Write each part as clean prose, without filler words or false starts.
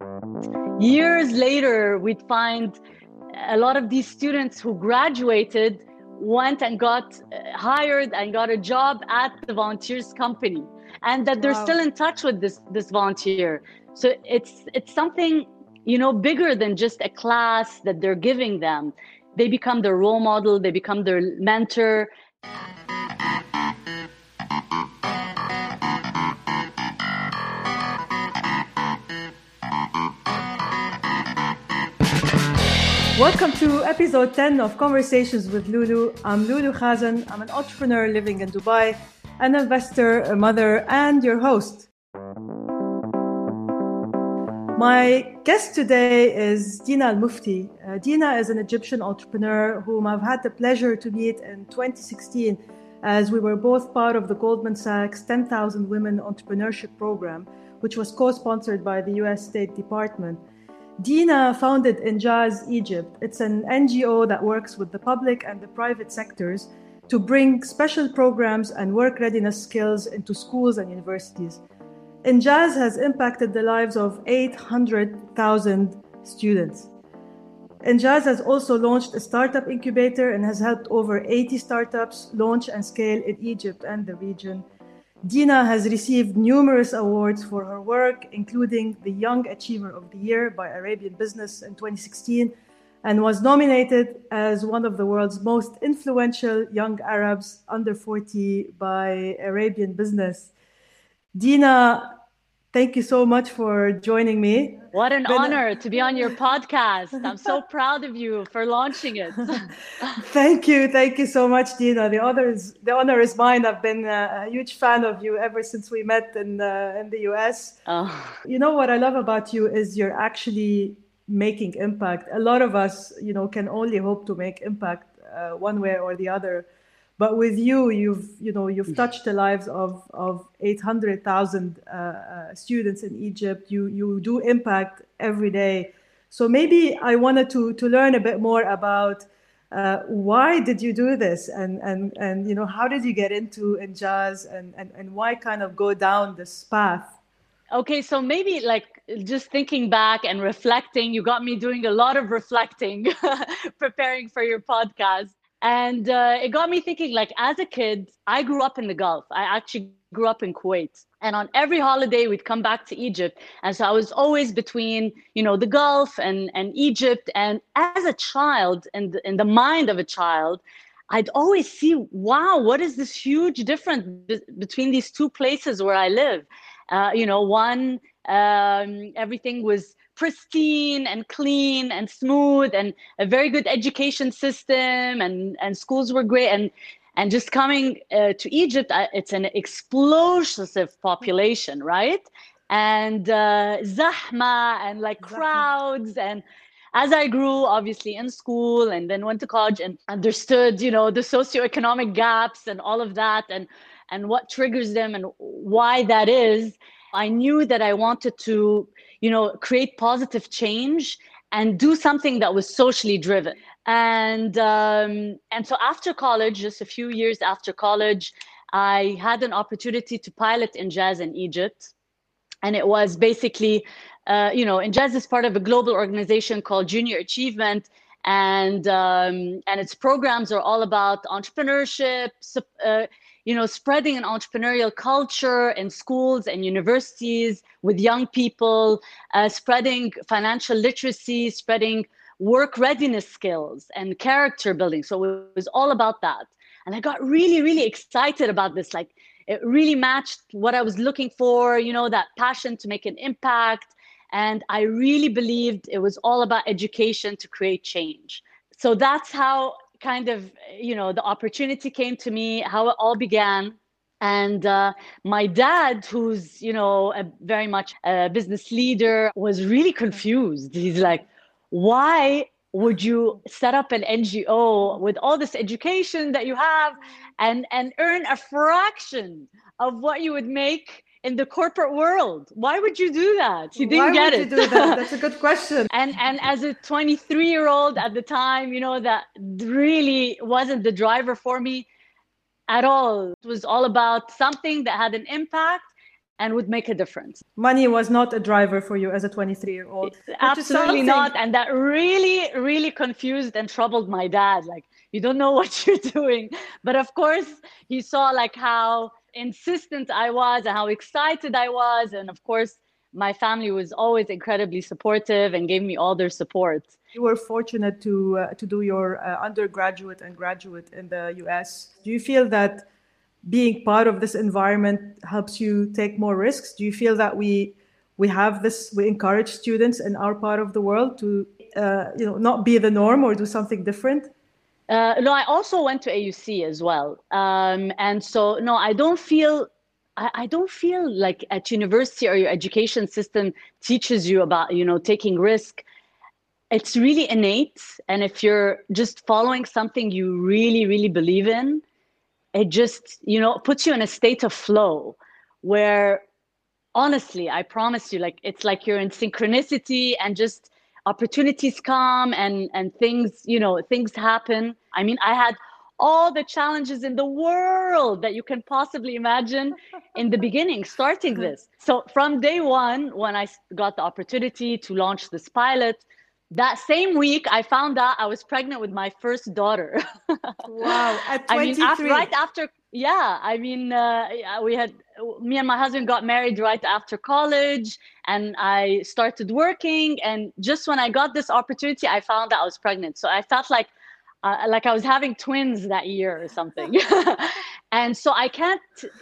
Years later, we'd find a lot of these students who graduated went and got hired and got a job at the volunteers company, and that they're Wow. still in touch with this volunteer. So it's something, bigger than just a class that they're giving them. They become their role model, they become their mentor. Welcome to episode 10 of Conversations with Lulu. I'm Lulu Khazan. I'm an entrepreneur living in Dubai, an investor, a mother, and your host. My guest today is Dina Al Mufti. Dina is an Egyptian entrepreneur whom I've had the pleasure to meet in 2016 as we were both part of the Goldman Sachs 10,000 Women Entrepreneurship Program, which was co-sponsored by the US State Department. Dina founded Injaz Egypt. It's an NGO that works with the public and the private sectors to bring special programs and work readiness skills into schools and universities. Injaz has impacted the lives of 800,000 students. Injaz has also launched a startup incubator and has helped over 80 startups launch and scale in Egypt and the region. Dina has received numerous awards for her work, including the Young Achiever of the Year by Arabian Business in 2016, and was nominated as one of the world's most influential young Arabs under 40 by Arabian Business. Dina, thank you so much for joining me. What an honor to be on your podcast. I'm so proud of you for launching it. Thank you so much, Dina. The honor is mine. I've been a huge fan of you ever since we met in the US. Oh. You know what I love about you is you're actually making impact. A lot of us, can only hope to make impact one way or the other. But with you, you've touched the lives of 800,000 students in Egypt. You do impact every day. So maybe I wanted to learn a bit more about why did you do this, and how did you get into Injaz, and why kind of go down this path? Okay, so maybe just thinking back and reflecting, you got me doing a lot of reflecting, preparing for your podcast. And it got me thinking, as a kid, I grew up in the Gulf. I actually grew up in Kuwait. And on every holiday, we'd come back to Egypt. And so I was always between, the Gulf and Egypt. And as a child, in the mind of a child, I'd always see, wow, what is this huge difference between these two places where I live? One, everything was pristine and clean and smooth, and a very good education system, and schools were great. And just coming to Egypt, it's an explosive population, right? And zahma and crowds. And as I grew, obviously in school, and then went to college and understood, the socioeconomic gaps and all of that, and what triggers them and why that is, I knew that I wanted to, create positive change and do something that was socially driven. And so after college, just a few years after college, I had an opportunity to pilot Injaz in Egypt. And it was basically, Injaz is part of a global organization called Junior Achievement. And its programs are all about entrepreneurship, spreading an entrepreneurial culture in schools and universities with young people, spreading financial literacy, spreading work readiness skills and character building. So it was all about that. And I got really, really excited about this. It really matched what I was looking for, that passion to make an impact. And I really believed it was all about education to create change. So that's how kind of, the opportunity came to me, how it all began. And my dad, who's, very much a business leader, was really confused. He's like, why would you set up an NGO with all this education that you have and earn a fraction of what you would make in the corporate world? Why would you do that? He didn't get it. Why would you do that? That's a good question. And as a 23-year-old at the time, that really wasn't the driver for me at all. It was all about something that had an impact and would make a difference. Money was not a driver for you as a 23-year-old. Absolutely not. And that really, really confused and troubled my dad. Like, you don't know what you're doing. But of course, he saw like how insistent I was and how excited I was. And of course, my family was always incredibly supportive and gave me all their support. You were fortunate to do your undergraduate and graduate in the US. Do you feel that being part of this environment helps you take more risks? Do you feel that we have this, we encourage students in our part of the world to not be the norm or do something different? No, I also went to AUC as well. And so, no, I don't feel like at university or your education system teaches you about, taking risk. It's really innate. And if you're just following something you really, really believe in, it just, puts you in a state of flow where, honestly, I promise you, like, it's like you're in synchronicity and just opportunities come and things, things happen. I mean, I had all the challenges in the world that you can possibly imagine in the beginning, starting this. So from day one, when I got the opportunity to launch this pilot, that same week, I found out I was pregnant with my first daughter. Wow, at 23. I mean, right after, yeah. I mean, me and my husband got married right after college, and I started working. And just when I got this opportunity, I found out I was pregnant. So I felt like I was having twins that year or something. And so I can't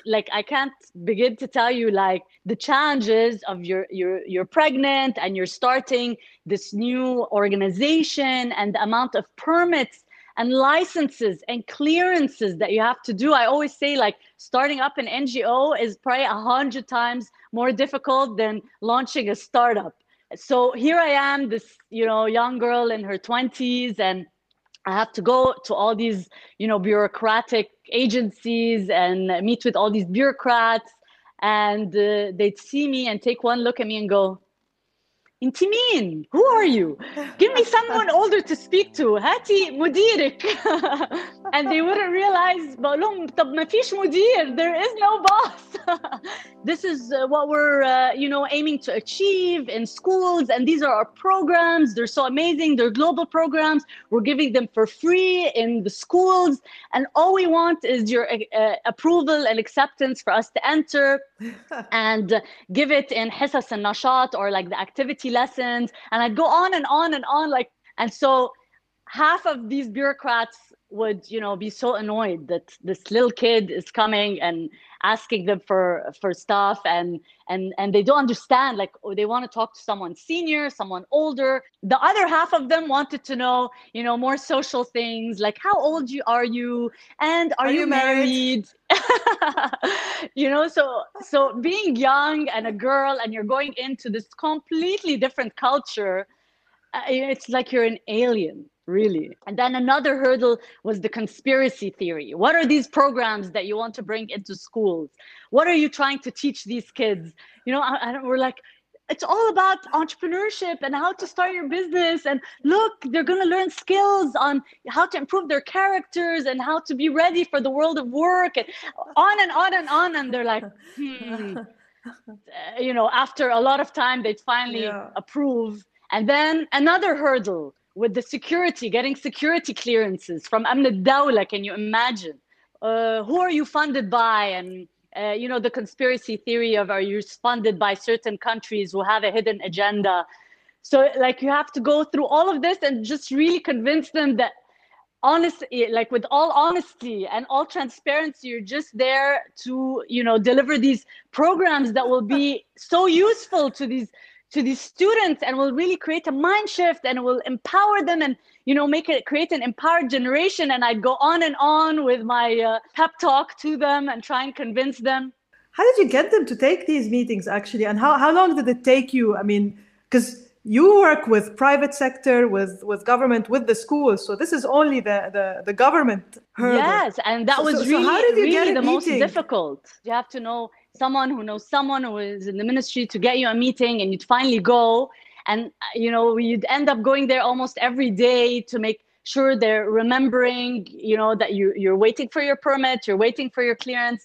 begin to tell you like the challenges of you're pregnant and you're starting this new organization and the amount of permits and licenses and clearances that you have to do. I always say like starting up an NGO is probably 100 times more difficult than launching a startup. So here I am, this, young girl in her 20s, and I have to go to all these, bureaucratic agencies and meet with all these bureaucrats, and they'd see me and take one look at me and go, "Inti meen? Who are you? Give me someone older to speak to. Hati mudirik." And they wouldn't realize, بقولهم طب ما فيش مدير. There is no boss. This is what we're, aiming to achieve in schools. And these are our programs. They're so amazing. They're global programs. We're giving them for free in the schools. And all we want is your approval and acceptance for us to enter and give it in Hisas and Nashat, or like the activity lessons. And I'd go on and on and on. And so half of these bureaucrats would, be so annoyed that this little kid is coming and asking them for stuff, and they don't understand, like, they want to talk to someone senior, someone older. The other half of them wanted to know, more social things, like how old are you, and are you married? So being young and a girl, and you're going into this completely different culture, it's like you're an alien, really. And then another hurdle was the conspiracy theory. What are these programs that you want to bring into schools? What are you trying to teach these kids? We're like, it's all about entrepreneurship and how to start your business. And look, they're going to learn skills on how to improve their characters and how to be ready for the world of work, and on and on and on. And they're like, after a lot of time, they'd finally approve. And then another hurdle with the security, getting security clearances from Amn al-Dawla. Can you imagine? Who are you funded by? And, the conspiracy theory of, are you funded by certain countries who have a hidden agenda? So like you have to go through all of this and just really convince them that, honestly, like with all honesty and all transparency, you're just there to, deliver these programs that will be so useful to these students, and will really create a mind shift, and will empower them, and create an empowered generation. And I'd go on and on with my pep talk to them and try and convince them. How did you get them to take these meetings, actually? And how long did it take you? I mean, because you work with private sector, with government, with the schools. So this is only the government hurdle. Yes, and that was really the most difficult. You have to know someone who knows someone who is in the ministry to get you a meeting, and you'd finally go. And, you'd end up going there almost every day to make sure they're remembering, that you're waiting for your permit, you're waiting for your clearance.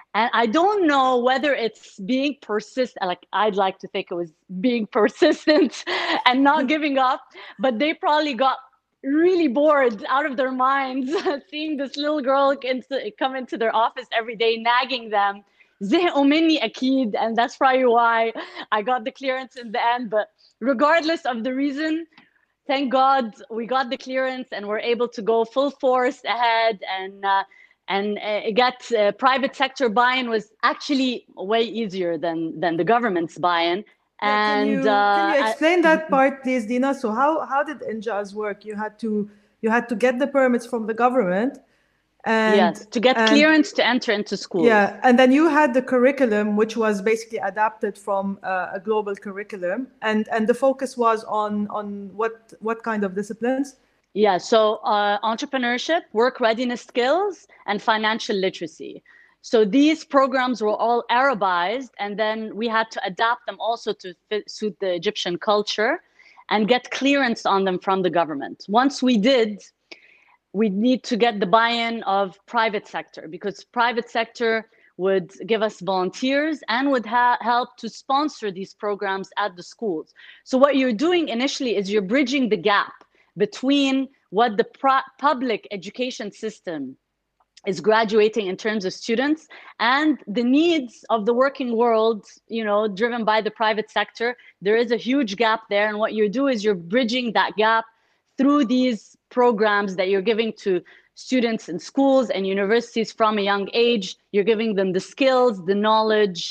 And I don't know whether it's being persistent, like I'd like to think it was being persistent and not giving up, but they probably got really bored out of their minds seeing this little girl come into their office every day, nagging them. زهقوا مني أكيد, and that's probably why I got the clearance in the end. But regardless of the reason, thank God we got the clearance and we're able to go full force ahead and get private sector buy-in was actually way easier than the government's buy-in. Yeah, And can you explain that part, please, Dina? So how did Injaz work? You had to get the permits from the government, and yes, to get clearance to enter into schools. Yeah, and then you had the curriculum, which was basically adapted from a global curriculum, and the focus was on what kind of disciplines? Yeah, so entrepreneurship, work readiness skills, and financial literacy. So these programs were all Arabized, and then we had to adapt them also to suit the Egyptian culture and get clearance on them from the government. Once we did, we need to get the buy-in of private sector, because private sector would give us volunteers and would help to sponsor these programs at the schools. So what you're doing initially is you're bridging the gap between what the public education system is graduating in terms of students and the needs of the working world, driven by the private sector. There is a huge gap there. And what you do is you're bridging that gap through these programs that you're giving to students in schools and universities from a young age. You're giving them the skills, the knowledge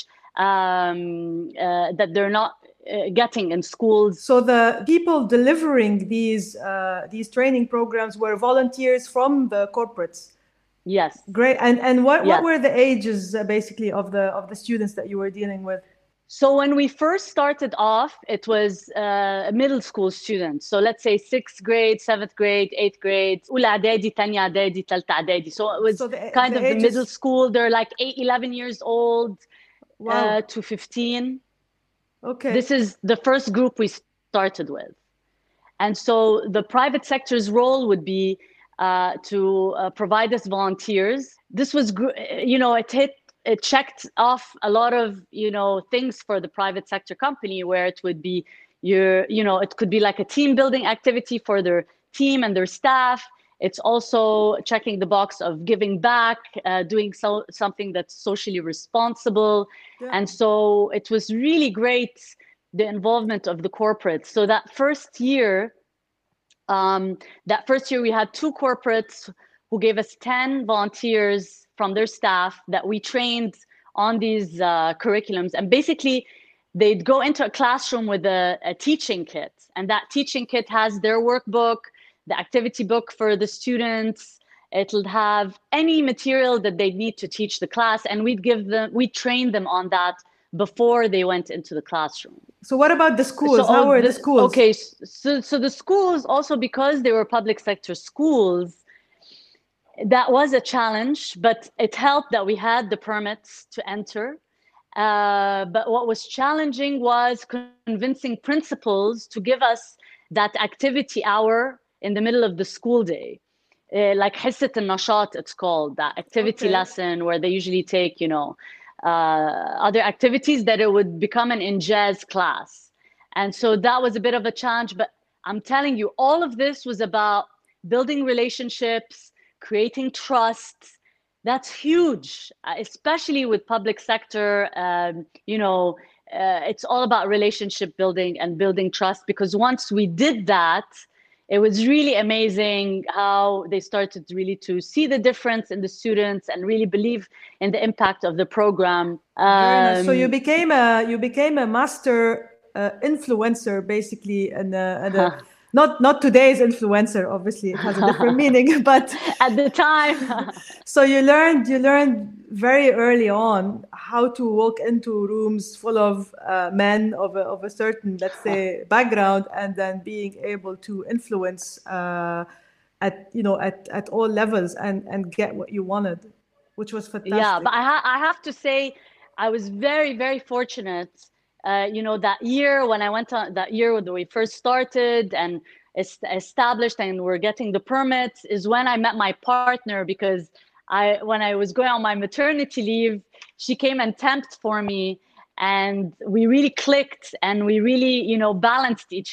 that they're not getting in schools. So the people delivering these training programs were volunteers from the corporates. Yes. Great. And what were the ages basically of the students that you were dealing with? So when we first started off, it was middle school students. So let's say 6th grade, 7th grade, 8th grade, أولى إعدادي, تانية إعدادي, تالتة إعدادي. So it was kind of the middle school. They're like 11 years old. Wow. To 15. Okay. This is the first group we started with. And so the private sector's role would be to provide us volunteers. This was, it checked off a lot of, things for the private sector company, where it would be it could be like a team building activity for their team and their staff. It's also checking the box of giving back, doing something that's socially responsible. Yeah. And so it was really great, the involvement of the corporates. So that first year we had 2 corporates who gave us 10 volunteers from their staff that we trained on these curriculums. And basically, they'd go into a classroom with a teaching kit. And that teaching kit has their workbook, the activity book for the students. It'll have any material that they need to teach the class. And we'd train them on that before they went into the classroom. So what about the schools? How were the schools? Okay, so the schools also, because they were public sector schools, that was a challenge, but it helped that we had the permits to enter. But what was challenging was convincing principals to give us that activity hour in the middle of the school day. Like حصة النشاط, it's called, that activity lesson where they usually take, other activities, that it would become an Injaz class. And so that was a bit of a challenge, but I'm telling you, all of this was about building relationships, creating trust. That's huge, especially with public sector. It's all about relationship building and building trust, because once we did that, it was really amazing how they started really to see the difference in the students and really believe in the impact of the program. Very nice. So you became a master influencer, basically, and not today's influencer. Obviously, it has a different meaning, but at the time. So you learned very early on how to walk into rooms full of men of a certain, let's say, background, and then being able to influence at all levels and get what you wanted, which was fantastic. Yeah, but I have to say, I was very, very fortunate. That year when I went on, that year when we first started and established and we're getting the permits, is when I met my partner, because when I was going on my maternity leave, she came and temped for me, and we really clicked, and we really, balanced each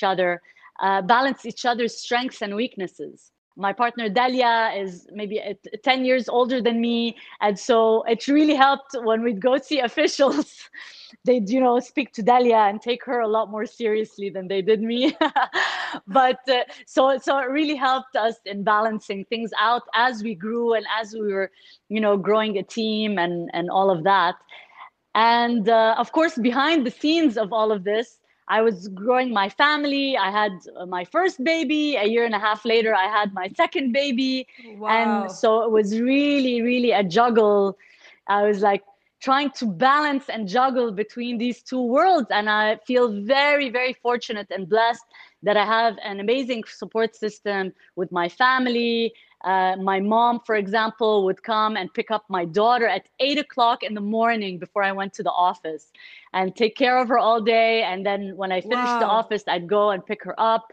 other's strengths and weaknesses. My partner Dalia is maybe 10 years older than me. And so it really helped when we'd go see officials. They'd, speak to Dalia and take her a lot more seriously than they did me. But so it really helped us in balancing things out as we grew and as we were, growing a team and all of that. And of course, behind the scenes of all of this, I was growing my family. I had my first baby. A year and a half later, I had my second baby. Wow. And so it was really, really a juggle. I was like trying to balance and juggle between these two worlds. And I feel very, very fortunate and blessed that I have an amazing support system with my family. My mom, for example, would come and pick up my daughter at 8 o'clock in the morning before I went to the office and take care of her all day. And then when I finished the office, I'd go and pick her up.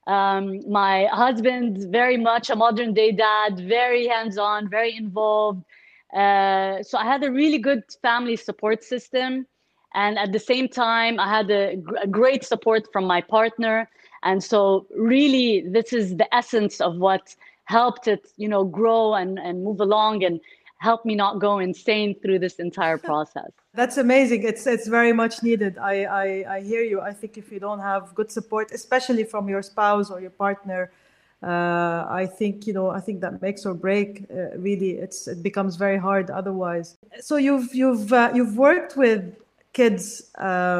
My husband, very much a modern day dad, very hands-on, very involved. So I had a really good family support system. And at the same time, I had a great support from my partner. And so really, this is the essence of what helped it, grow and move along and help me not go insane through this entire process. That's amazing. It's very much needed. I hear you. I think if you don't have good support, especially from your spouse or your partner, I think that makes or break. Really, it becomes very hard otherwise. So you've worked with kids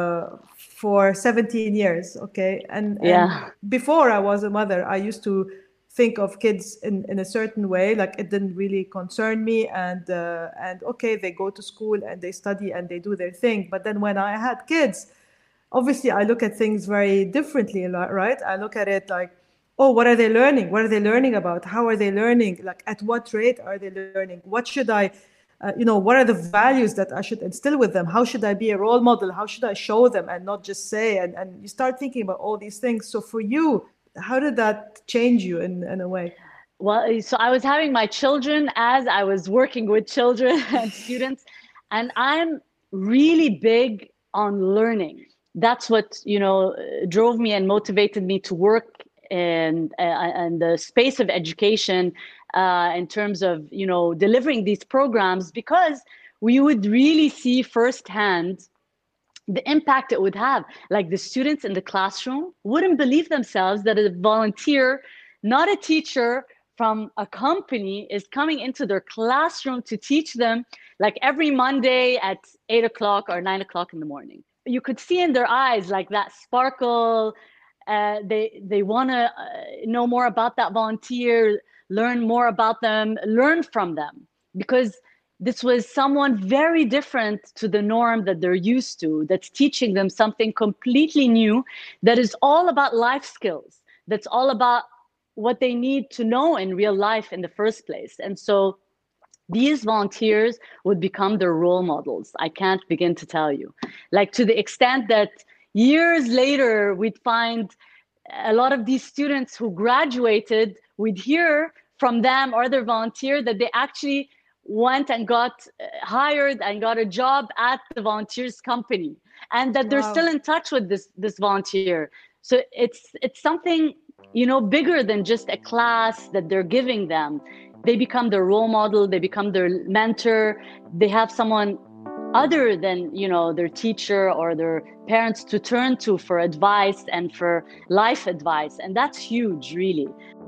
for 17 years, okay? And before I was a mother, I used to think of kids in a certain way, like it didn't really concern me, and okay, they go to school and they study and they do their thing. But then when I had kids, obviously I look at things very differently, right? I look at it like, oh, what are they learning? What are they learning about? How are they learning? Like, at what rate are they learning? What should I, what are the values that I should instill with them? How should I be a role model? How should I show them and not just say? And you start thinking about all these things. So for you, how did that change you in a way? Well, so I was having my children as I was working with children and students, and I'm really big on learning. That's what, drove me and motivated me to work in the space of education in terms of, delivering these programs, because we would really see firsthand the impact it would have. Like, the students in the classroom wouldn't believe themselves that a volunteer, not a teacher from a company, is coming into their classroom to teach them, like every Monday at 8 o'clock or 9 o'clock in the morning. You could see in their eyes like that sparkle. They want to know more about that volunteer, learn more about them, learn from them, because this was someone very different to the norm that they're used to, that's teaching them something completely new, that is all about life skills, that's all about what they need to know in real life in the first place. And so these volunteers would become their role models. I can't begin to tell you. Like, to the extent that years later, we'd find a lot of these students who graduated, we'd hear from them or their volunteer that they actually went and got hired and got a job at the volunteer's company, and that they're still in touch with this volunteer. So it's something, bigger than just a class that they're giving them. They become their role model, they become their mentor, they have someone other than, their teacher or their parents to turn to for advice and for life advice. And that's huge, really.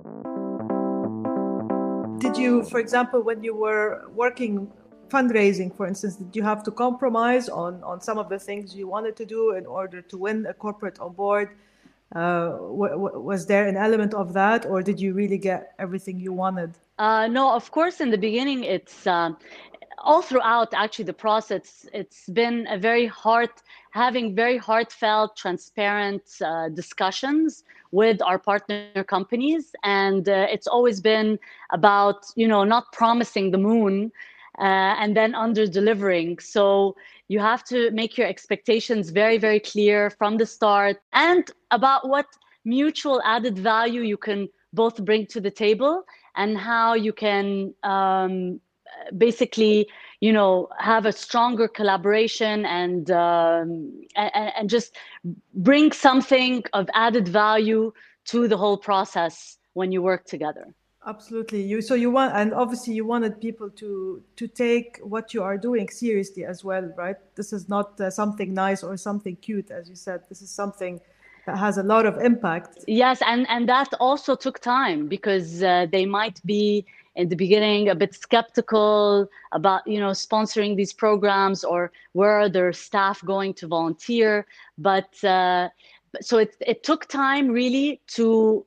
Did you, for example, when you were working fundraising, for instance, did you have to compromise on some of the things you wanted to do in order to win a corporate on board? Was there an element of that, or did you really get everything you wanted? No, of course, in the beginning, it's all throughout actually the process, it's been having very heartfelt, transparent discussions with our partner companies. And it's always been about, not promising the moon and then under delivering. So you have to make your expectations very, very clear from the start, and about what mutual added value you can both bring to the table, and how you can basically, have a stronger collaboration and just bring something of added value to the whole process when you work together. Absolutely. You want, and obviously you wanted people to take what you are doing seriously as well, right? This is not something nice or something cute, as you said. This is something that has a lot of impact. Yes, and that also took time because they might be in the beginning a bit skeptical about sponsoring these programs, or where are their staff going to volunteer. But so it took time really to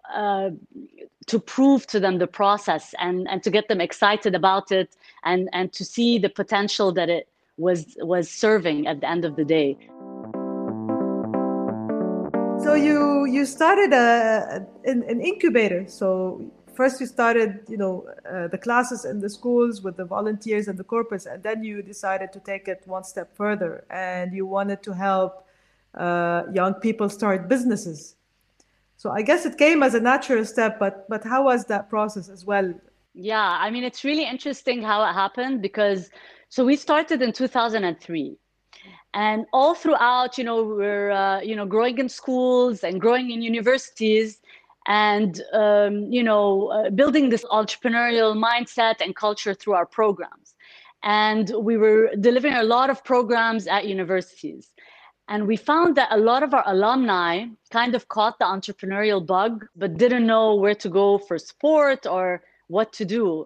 prove to them the process and to get them excited about it, and to see the potential that it was serving at the end of the day. So you started an incubator. So first you started, the classes in the schools with the volunteers and the corporates, and then you decided to take it one step further, and you wanted to help young people start businesses. So I guess it came as a natural step, but how was that process as well? Yeah, I mean, it's really interesting how it happened because we started in 2003. And all throughout, we're, growing in schools and growing in universities and, building this entrepreneurial mindset and culture through our programs. And we were delivering a lot of programs at universities. And we found that a lot of our alumni kind of caught the entrepreneurial bug, but didn't know where to go for support or what to do.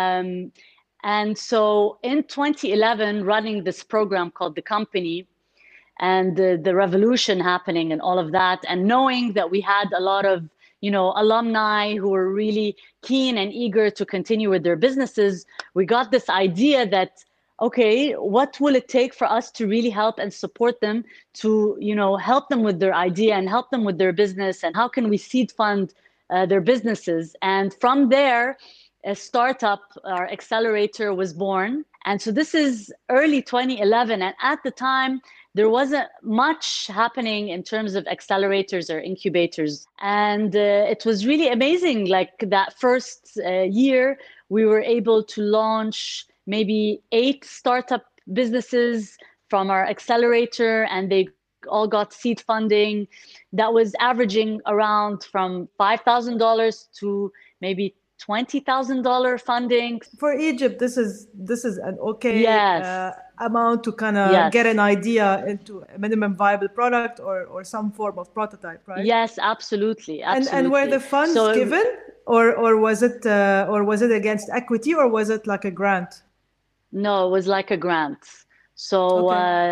And so in 2011, running this program called The Company, and the revolution happening and all of that, and knowing that we had a lot of alumni who were really keen and eager to continue with their businesses, we got this idea that, okay, what will it take for us to really help and support them, to help them with their idea and help them with their business, and how can we seed fund their businesses? And from there, a startup, our accelerator, was born. And so this is early 2011. And at the time, there wasn't much happening in terms of accelerators or incubators. And it was really amazing. Like that first year, we were able to launch maybe 8 startup businesses from our accelerator, and they all got seed funding that was averaging around from $5,000 to maybe $20,000 funding. For Egypt, this is an okay Yes. amount to kind of get an idea into a minimum viable product or some form of prototype, right? Yes, absolutely. And were the funds given, or was it against equity, or was it like a grant? No, it was like a grant. So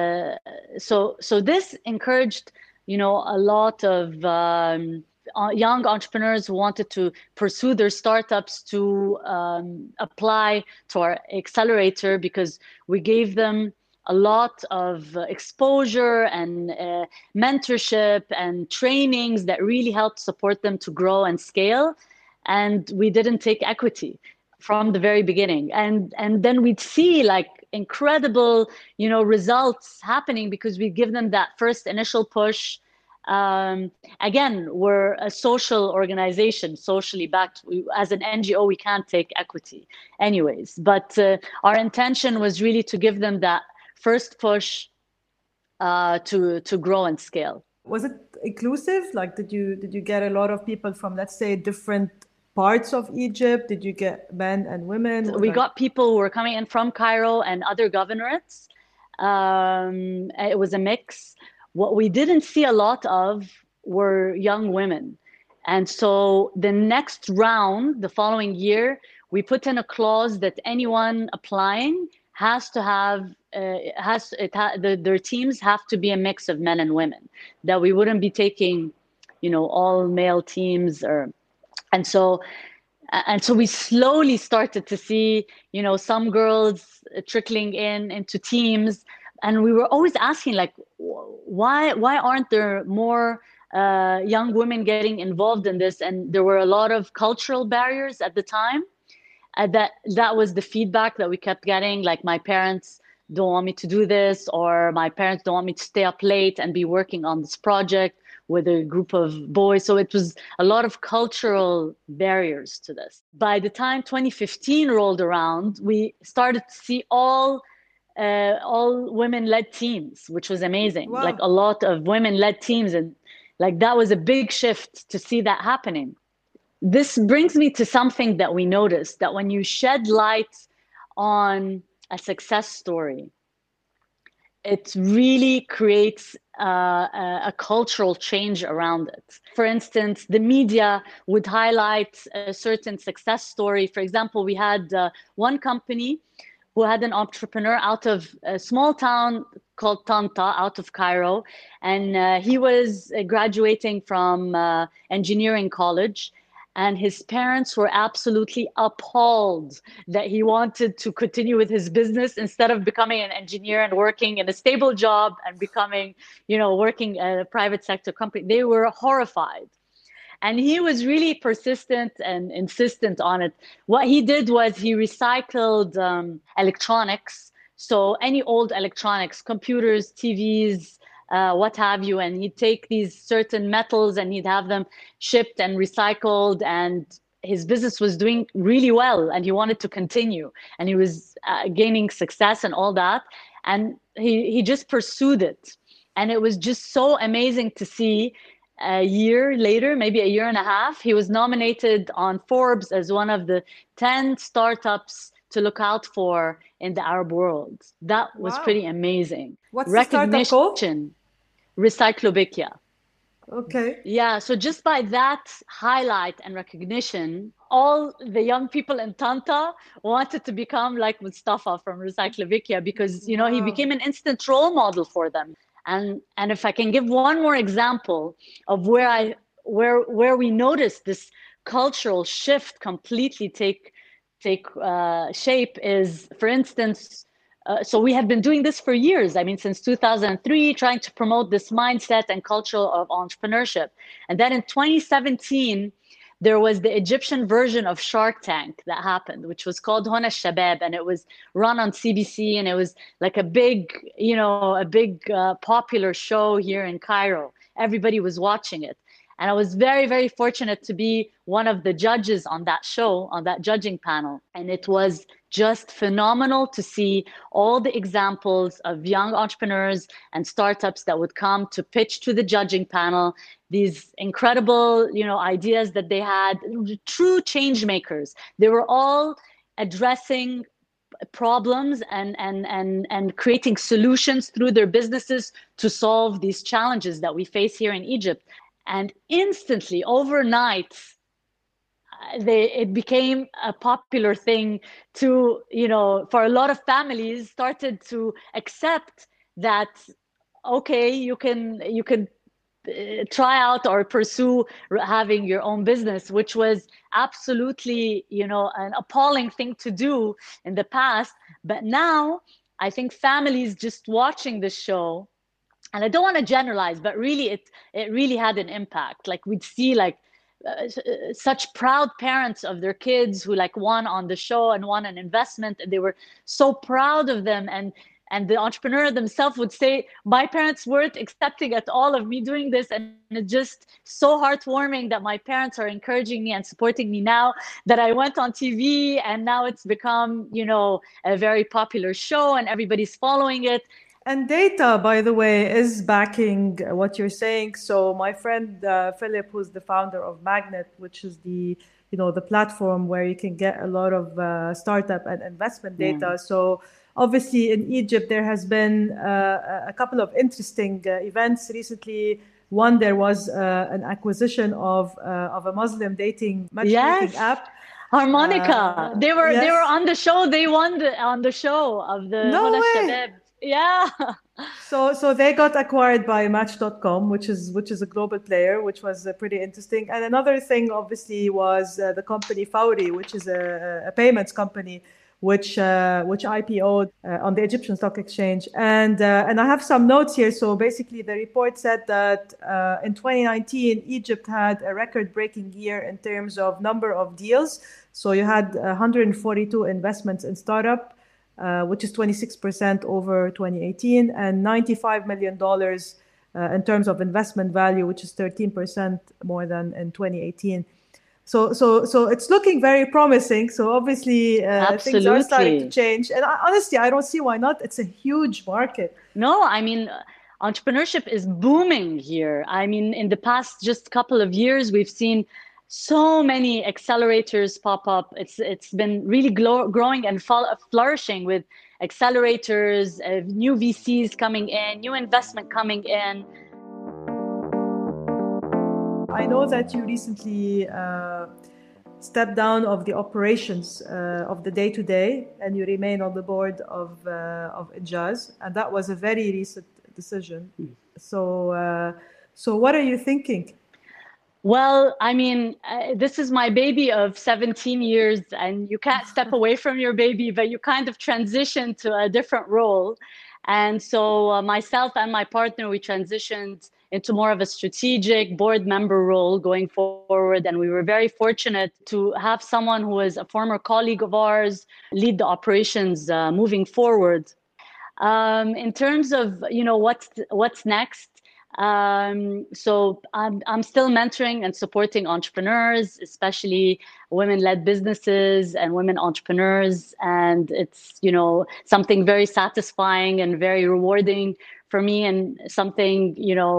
so this encouraged a lot of young entrepreneurs who wanted to pursue their startups to apply to our accelerator, because we gave them a lot of exposure and mentorship and trainings that really helped support them to grow and scale. And we didn't take equity from the very beginning. And then we'd see like incredible, results happening because we give them that first initial push. Again, we're a social organization, socially backed. As an NGO, we can't take equity anyways. But our intention was really to give them that first push to grow and scale. Was it inclusive? Like, did you get a lot of people from, let's say, different parts of Egypt? Did you get men and women? We got people who were coming in from Cairo and other governorates. It was a mix. What we didn't see a lot of were young women. And so the next round, the following year, we put in a clause that anyone applying has to have, their teams have to be a mix of men and women, that we wouldn't be taking, all male teams. And so we slowly started to see, some girls trickling into teams. And we were always asking, like, why aren't there more young women getting involved in this? And there were a lot of cultural barriers at the time. That was the feedback that we kept getting. Like, my parents don't want me to do this, or my parents don't want me to stay up late and be working on this project, with a group of boys. So it was a lot of cultural barriers to this. By the time 2015 rolled around, we started to see all women-led teams, which was amazing. Wow. Like a lot of women-led teams, and like that was a big shift to see that happening. This brings me to something that we noticed, that when you shed light on a success story, it really creates a cultural change around it. For instance, the media would highlight a certain success story. For example, we had one company who had an entrepreneur out of a small town called Tanta, out of Cairo. And he was graduating from engineering college. And his parents were absolutely appalled that he wanted to continue with his business instead of becoming an engineer and working in a stable job and becoming, working at a private sector company. They were horrified. And he was really persistent and insistent on it. What he did was he recycled electronics. So any old electronics, computers, TVs, what have you, and he'd take these certain metals and he'd have them shipped and recycled, and his business was doing really well and he wanted to continue, and he was gaining success and all that, and he just pursued it. And it was just so amazing to see. A year later, maybe a year and a half, he was nominated on Forbes as one of the 10 startups to look out for in the Arab world. That was pretty amazing. What's the startup called? Recyclobikia. Okay. Yeah, so just by that highlight and recognition, all the young people in Tanta wanted to become like Mustafa from Recyclobikia, because, he became an instant role model for them. And if I can give one more example of where we noticed this cultural shift completely take shape is, for instance, so we have been doing this for years. I mean, since 2003, trying to promote this mindset and culture of entrepreneurship. And then in 2017, there was the Egyptian version of Shark Tank that happened, which was called Hona Shabab, and it was run on CBC, and it was like a big popular show here in Cairo. Everybody was watching it. And I was very, very fortunate to be one of the judges on that show, on that judging panel. And it was just phenomenal to see all the examples of young entrepreneurs and startups that would come to pitch to the judging panel, these incredible, ideas that they had, true change makers. They were all addressing problems and creating solutions through their businesses to solve these challenges that we face here in Egypt. And instantly, overnight, it became a popular thing to, for a lot of families started to accept that, okay, you can try out or pursue having your own business, which was absolutely, an appalling thing to do in the past. But now I think families just watching the show, and I don't want to generalize, but really it really had an impact. Like we'd see such proud parents of their kids who won on the show and won an investment, and they were so proud of them. And the entrepreneur themselves would say, my parents weren't accepting at all of me doing this. And it's just so heartwarming that my parents are encouraging me and supporting me now that I went on TV, and now it's become, a very popular show and everybody's following it. And data, by the way, is backing what you're saying. So my friend Philip, who's the founder of Magnet, which is the platform where you can get a lot of startup and investment data. Yeah. So obviously in Egypt, there has been a couple of interesting events recently. One, there was an acquisition of a Muslim dating matchmaking app. Harmonica. They were on the show. They won on the show of the Hona Shabab. Yeah. So they got acquired by Match.com, which is a global player, which was pretty interesting. And another thing, obviously, was the company Fawry, which is a payments company, which IPO'd on the Egyptian Stock Exchange. And I have some notes here. So basically, the report said that in 2019, Egypt had a record-breaking year in terms of number of deals. So you had 142 investments in startup, which is 26% over 2018, and $95 million in terms of investment value, which is 13% more than in 2018. So it's looking very promising. So obviously things are starting to change. And honestly, I don't see why not. It's a huge market. No, I mean, entrepreneurship is booming here. I mean, in the past just couple of years, we've seen so many accelerators pop up. It's been really growing and flourishing with accelerators, new VCs coming in, new investment coming in. I know that you recently stepped down of the operations of the day-to-day, and you remain on the board of Injaz, and that was a very recent decision. So what are you thinking? Well, I mean, this is my baby of 17 years, and you can't step away from your baby, but you kind of transition to a different role. And so myself and my partner, we transitioned into more of a strategic board member role going forward. And we were very fortunate to have someone who is a former colleague of ours lead the operations moving forward. In terms of, what's next, so I'm still mentoring and supporting entrepreneurs, especially women-led businesses and women entrepreneurs. And it's, something very satisfying and very rewarding for me, and something,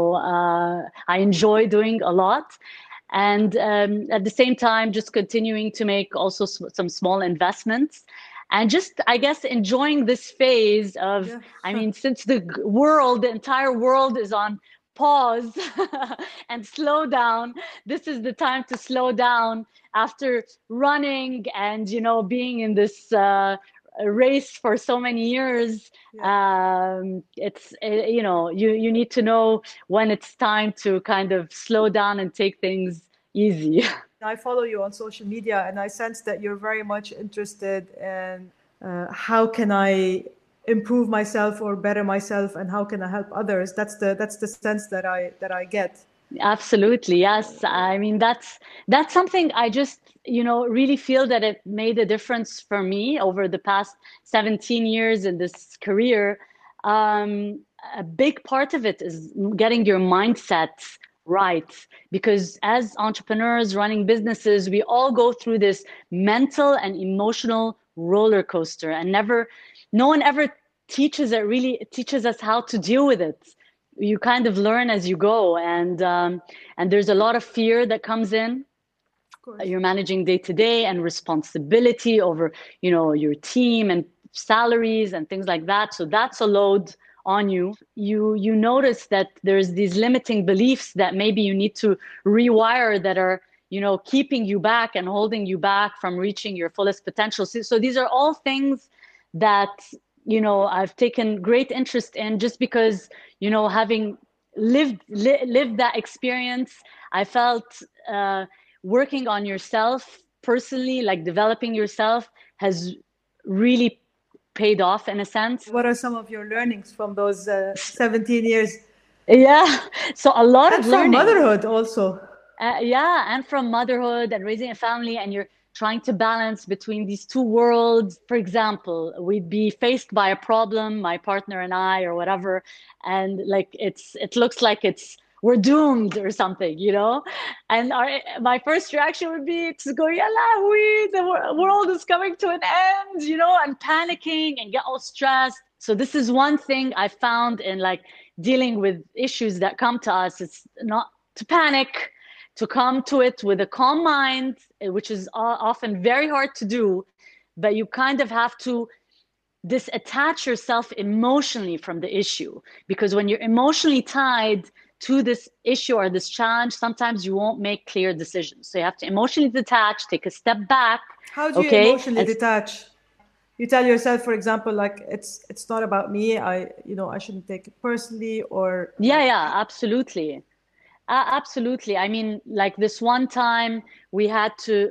I enjoy doing a lot. And at the same time, just continuing to make also some small investments. And just, I guess, enjoying this phase of, I mean, since the entire world is on pause and slow down, this is the time to slow down after running and, being in this race for so many years. It's, you need to know when it's time to kind of slow down and take things easy. I follow you on social media, and I sense that you're very much interested in how can I improve myself or better myself, and how can I help others. That's the sense that I get. Absolutely, yes. I mean, that's something I just, really feel that it made a difference for me over the past 17 years in this career. A big part of it is getting your mindset right, because as entrepreneurs running businesses, we all go through this mental and emotional roller coaster, and no one ever teaches us how to deal with it. You kind of learn as you go, and there's a lot of fear that comes in. You're managing day to day and responsibility over, your team and salaries and things like that. So that's a load on you. You notice that there's these limiting beliefs that maybe you need to rewire that are, keeping you back and holding you back from reaching your fullest potential. So these are all things that, I've taken great interest in, just because, having lived that experience, I felt working on yourself personally, like developing yourself, has really paid off in a sense. What are some of your learnings from those 17 years? Yeah, so a lot of learning. And from motherhood also. And from motherhood and raising a family, and you're trying to balance between these two worlds. For example, we'd be faced by a problem, my partner and I, or whatever, and like it looks like we're doomed or something, and my first reaction would be to go, the world is coming to an end, and panicking and get all stressed. So this is one thing I found in like dealing with issues that come to us. It's not to panic, to come to it with a calm mind, which is often very hard to do, but you kind of have to disattach yourself emotionally from the issue, because when you're emotionally tied to this issue or this challenge, sometimes you won't make clear decisions. So you have to emotionally detach, take a step back. How do you emotionally detach? You tell yourself, for example, like it's not about me. I shouldn't take it personally, or yeah, absolutely. Absolutely. I mean, like this one time we had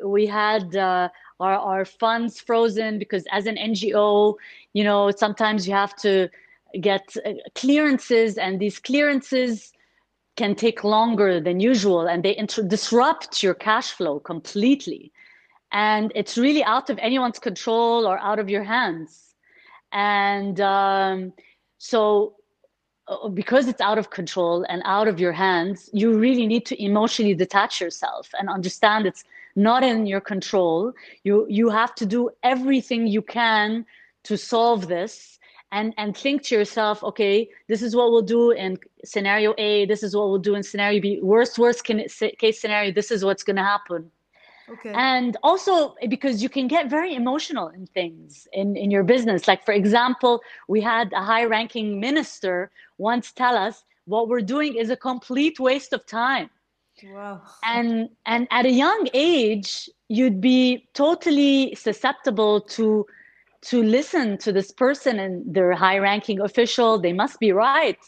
our funds frozen because as an NGO, sometimes you have to get clearances, and these clearances can take longer than usual, and they disrupt your cash flow completely. And it's really out of anyone's control or out of your hands. And so because it's out of control and out of your hands, you really need to emotionally detach yourself and understand it's not in your control. You have to do everything you can to solve this, and think to yourself, okay, this is what we'll do in scenario A, this is what we'll do in scenario B. Worst case scenario, this is what's going to happen. Okay. And also because you can get very emotional in things in your business. Like, for example, we had a high-ranking minister once tell us what we're doing is a complete waste of time. Wow. And at a young age, you'd be totally susceptible to listen to this person and their high-ranking official. They must be right.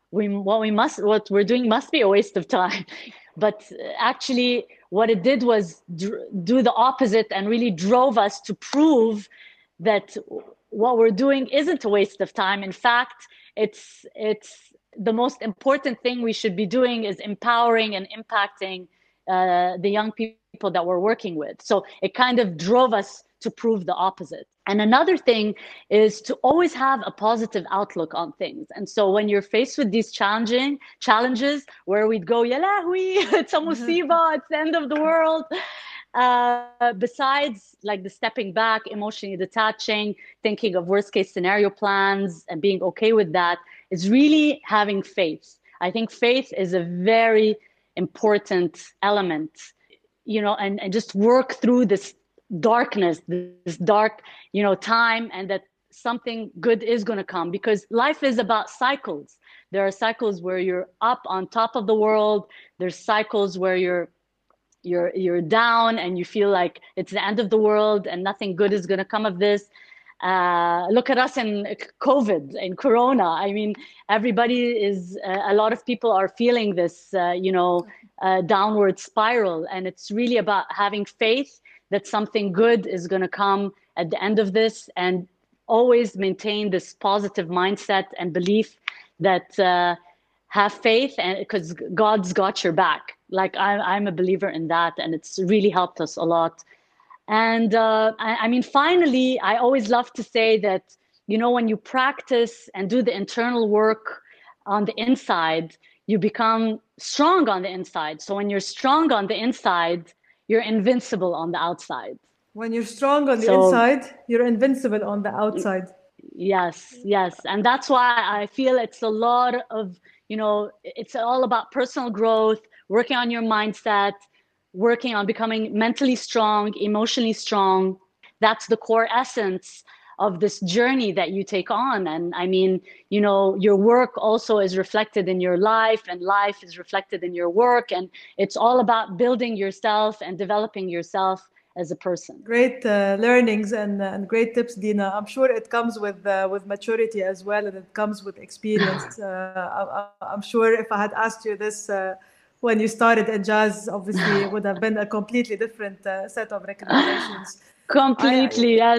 What we're doing must be a waste of time. But actually, what it did was do the opposite and really drove us to prove that what we're doing isn't a waste of time. In fact, it's the most important thing we should be doing is empowering and impacting the young people that we're working with. So it kind of drove us to prove the opposite. And another thing is to always have a positive outlook on things. And so when you're faced with these challenges where we'd go, yalla hui, it's a musiba, it's the end of the world. Besides like the stepping back, emotionally detaching, thinking of worst case scenario plans and being okay with that, is really having faith. I think faith is a very important element, and just work through this darkness, this dark, time, and that something good is going to come, because life is about cycles. There are cycles where you're up on top of the world. There's cycles where you're down and you feel like it's the end of the world and nothing good is going to come of this. Look at us in COVID, in Corona. I mean, everybody is, a lot of people are feeling this, downward spiral. And it's really about having faith that something good is going to come at the end of this, and always maintain this positive mindset and belief that have faith, and because God's got your back. Like I'm a believer in that, and it's really helped us a lot. And I mean, finally, I always love to say that, when you practice and do the internal work on the inside, you become strong on the inside. So when you're strong on the inside, you're invincible on the outside. When you're strong on the inside, you're invincible on the outside. Yes. And that's why I feel it's a lot of, it's all about personal growth, working on your mindset, working on becoming mentally strong, emotionally strong. That's the core essence of this journey that you take on. And I mean, your work also is reflected in your life, and life is reflected in your work. And it's all about building yourself and developing yourself as a person. Great learnings and great tips, Dina. I'm sure it comes with maturity as well, and it comes with experience. I'm sure if I had asked you this when you started Injaz, obviously it would have been a completely different set of recommendations. Completely, yes.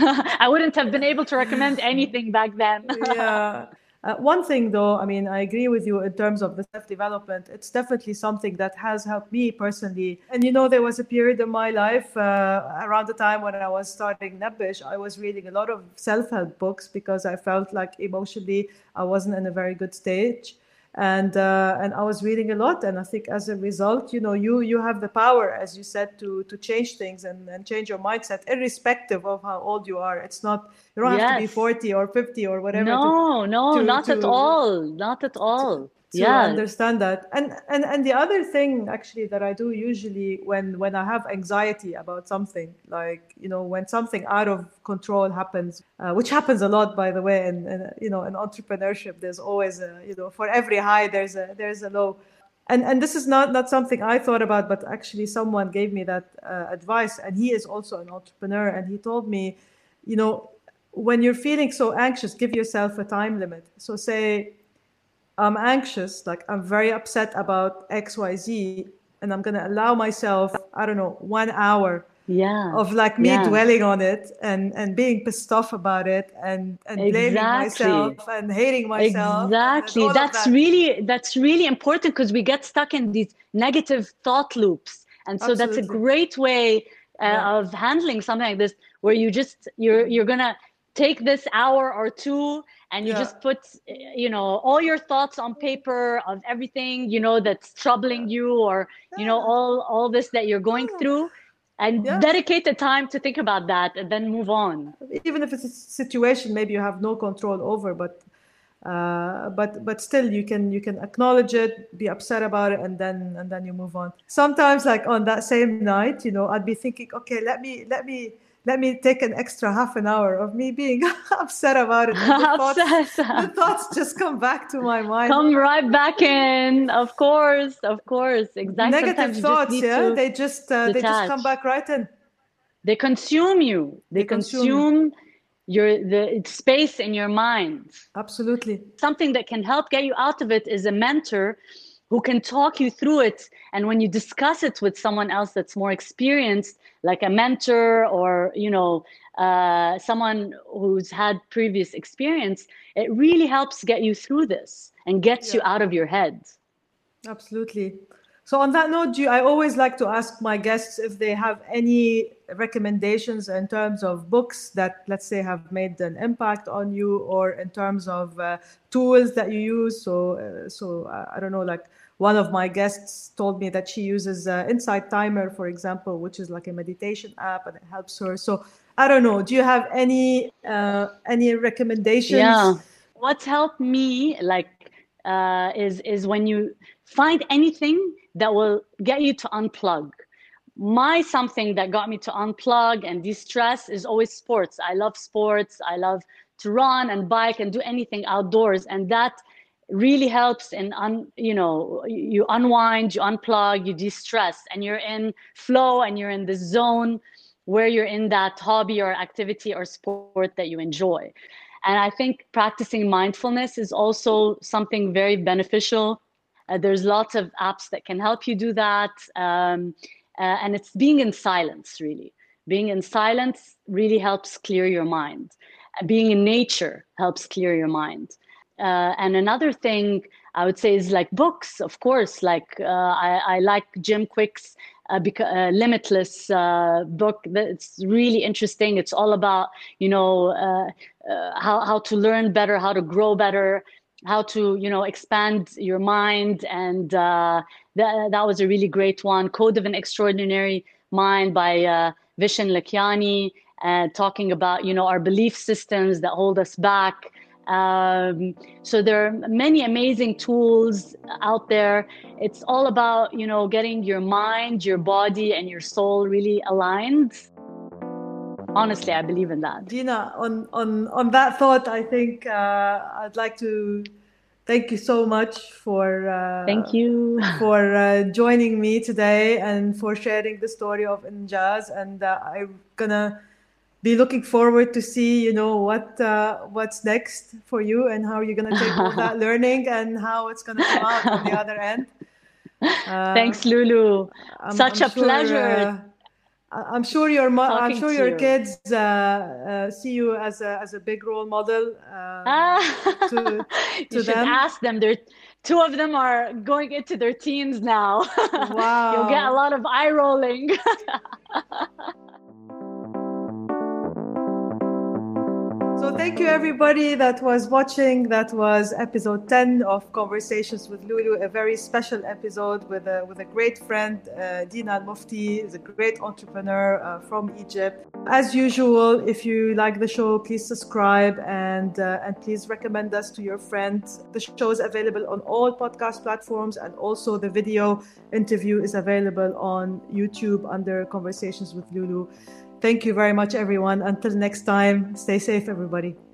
I wouldn't have been able to recommend anything back then. Yeah. One thing, though, I mean, I agree with you in terms of the self-development. It's definitely something that has helped me personally. And, there was a period in my life around the time when I was starting Nabish, I was reading a lot of self-help books because I felt like emotionally I wasn't in a very good stage. And I was reading a lot, and I think as a result, you have the power, as you said, to change things and change your mindset, irrespective of how old you are. It's not, you don't have to be 40 or 50 or whatever. No, not at all. Not at all. To understand that. And the other thing actually that I do usually when I have anxiety about something, like, when something out of control happens, which happens a lot, by the way, and in entrepreneurship, there's always for every high there's a low. And this is not something I thought about, but actually someone gave me that advice, and he is also an entrepreneur, and he told me, when you're feeling so anxious, give yourself a time limit. So say, I'm anxious, like I'm very upset about XYZ, and I'm going to allow myself, 1 hour of like me dwelling on it and being pissed off about it and blaming myself and hating myself. Exactly. That's really important, because we get stuck in these negative thought loops. And so That's a great way of handling something like this, where you're going to take this hour or two and you just put, all your thoughts on paper of everything, that's troubling you, or, all this that you're going through, and dedicate the time to think about that and then move on. Even if it's a situation maybe you have no control over, but still you can acknowledge it, be upset about it, and then you move on. Sometimes, like on that same night, I'd be thinking, okay, let me take an extra half an hour of me being upset about it. The thoughts just come back to my mind. Come right back in. Of course. Exactly. Negative thoughts, they just come back right in. They consume you. They consume the space in your mind. Absolutely. Something that can help get you out of it is a mentor who can talk you through it. And when you discuss it with someone else that's more experienced, like a mentor or, someone who's had previous experience, it really helps get you through this and gets you out of your head. Absolutely. So on that note, I always like to ask my guests if they have any recommendations in terms of books that, let's say, have made an impact on you, or in terms of tools that you use. So I don't know, like one of my guests told me that she uses Insight Timer, for example, which is like a meditation app, and it helps her. So I don't know. Do you have any recommendations? Yeah. What's helped me, is when you find anything that will get you to unplug. Something that got me to unplug and de-stress is always sports. I love sports. I love to run and bike and do anything outdoors. And that really helps in, you unwind, you unplug, you de-stress, and you're in flow, and you're in the zone where you're in that hobby or activity or sport that you enjoy. And I think practicing mindfulness is also something very beneficial. There's lots of apps that can help you do that. And it's being in silence, really. Being in silence really helps clear your mind. Being in nature helps clear your mind. And another thing I would say is like books, of course. I like Jim Kwik's Limitless book. It's really interesting. It's all about, how to learn better, how to grow better, how to, expand your mind. And that was a really great one. Code of an Extraordinary Mind by Vishen Lakhiani, talking about, our belief systems that hold us back. So there are many amazing tools out there. It's all about, getting your mind, your body, and your soul really aligned. Honestly, I believe in that. Dina, on that thought, I think I'd like to thank you so much for thank you for joining me today and for sharing the story of Injaz. And I'm gonna be looking forward to see, what's next for you, and how you're gonna take all that learning and how it's gonna come out on the other end. Thanks, Lulu. Such a pleasure. I'm sure your kids see you as a big role model. You should ask them. Two of them are going into their teens now. Wow. You'll get a lot of eye rolling. So thank you, everybody that was watching. That was episode 10 of Conversations with Lulu, a very special episode with a great friend. Dina Al-Mufti is a great entrepreneur from Egypt. As usual, if you like the show, please subscribe and please recommend us to your friends. The show is available on all podcast platforms, and also the video interview is available on YouTube under Conversations with Lulu. Thank you very much, everyone. Until next time, stay safe, everybody.